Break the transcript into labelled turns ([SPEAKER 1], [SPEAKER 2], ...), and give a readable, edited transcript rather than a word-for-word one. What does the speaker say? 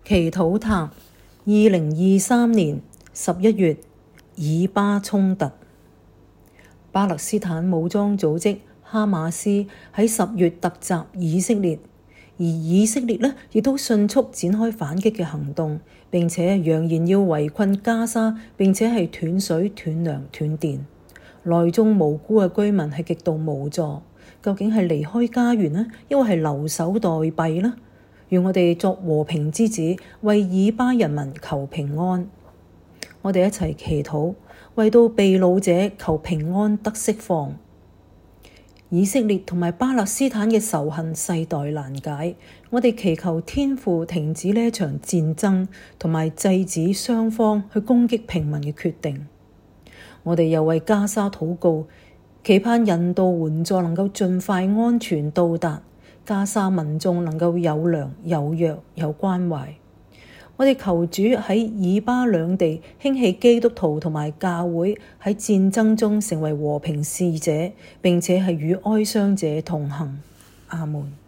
[SPEAKER 1] 祈禱塔2023年11月以巴衝突。巴勒斯坦武裝組織哈馬斯喺10月突襲以色列，而以色列呢亦都迅速展開反擊嘅行動，並且揚言要圍困加沙，並且係斷水、斷糧、斷電。內中無辜嘅居民係極度無助，究竟係離開家園呢，抑或係留守待斃呢？願我哋作和平之子，為以巴人民求平安。我哋一齊祈禱，為到被擄者求平安得釋放。以色列同埋巴勒斯坦嘅仇恨世代難解，我哋祈求天父停止呢一場戰爭，同埋制止雙方去攻擊平民嘅決定。我哋又為加沙禱告，期盼人道援助能夠盡快安全到達，加沙民眾能夠有糧有藥有關懷。我哋求主喺以巴兩地興起基督徒同埋教會，喺戰爭中成為和平使者，並且係與哀傷者同行。阿門。